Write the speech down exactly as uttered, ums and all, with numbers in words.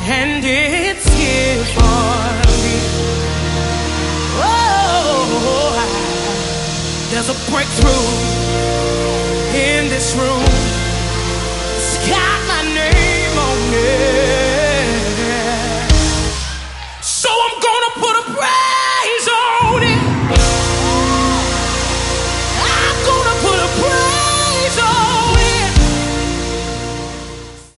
and it's here for me. Oh, there's a breakthrough in this room. Sky